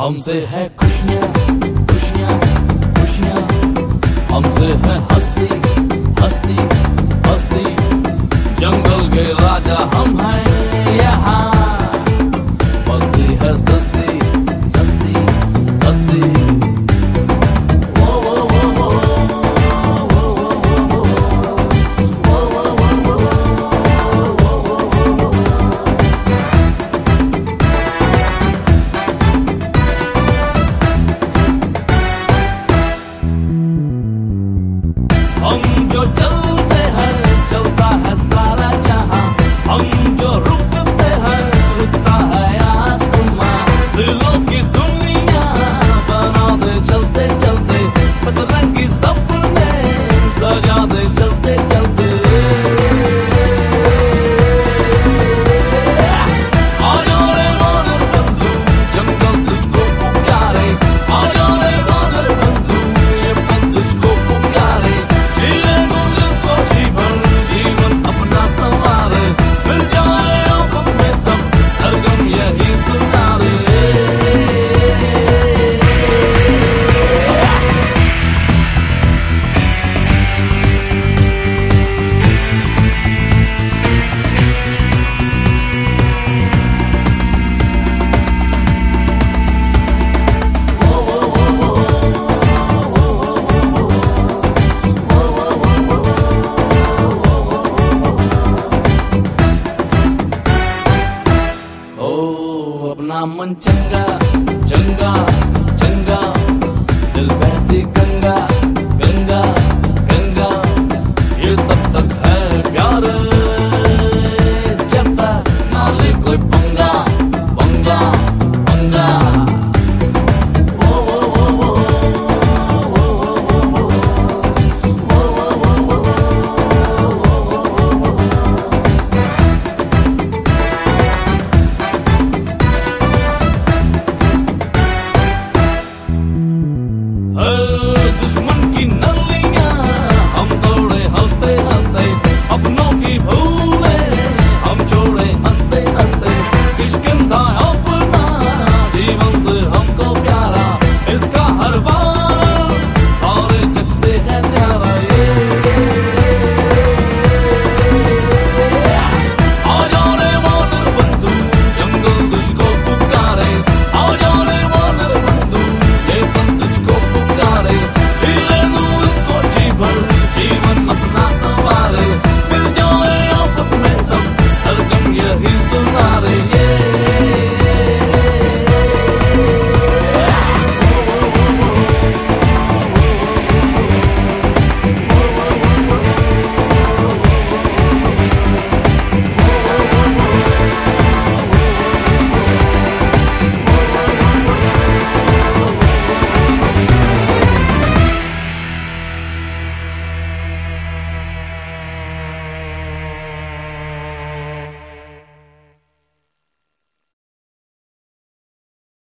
हमसे है खुशियाँ खुशियाँ खुशियाँ, हमसे है हस्ती हस्ती हस्ती। जंगल के राजा हम हैं यहाँ, बस्ती है सस्ती सस्ती सस्ती। हम जो चलते हैं चलता है सारा जहां, हम जो रुकते हैं रुकता है आसमां। दिलों की दुनिया बनाते चलते चलते, सतरंगी सपने सजाते चलते चलते। अपना मन चंगा